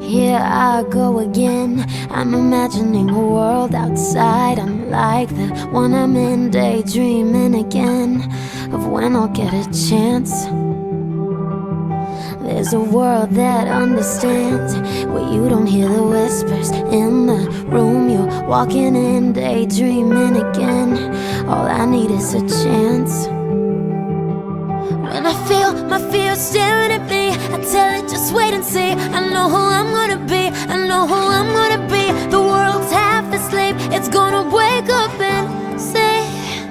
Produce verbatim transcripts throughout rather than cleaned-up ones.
Here I go again. I'm imagining a world outside unlike the one I'm in, daydreaming again of when I'll get a chance. There's a world that understands, where you don't hear the whispers in the room you're walking in, daydreaming again. All I need is a chance. When I feel my fear staring at me, I tell it just wait and see. I know who I'm gonna be, I know who I'm gonna be. The world's half asleep, it's gonna wake up and say,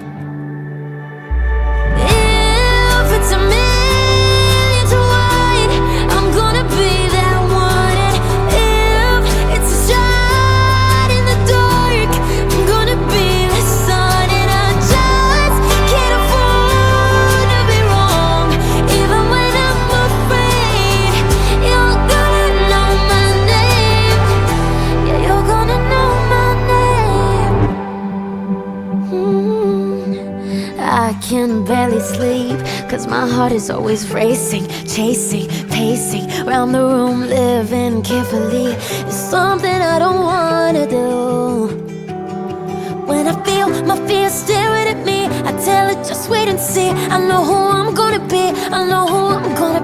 if it's a million to one, I'm gonna be that one. And if it's a shot in the dark, I'm gonna be the sun. And I just can't afford to be wrong, even when I'm afraid. You're gonna know my name. Yeah, you're gonna know my name. mm. I can barely sleep, cause my heart is always racing, chasing, pacing round the room, living carefully. It's something I don't wanna do. When I feel my fear staring at me, I tell it just wait and see. I know who I'm gonna be, I know who I'm gonna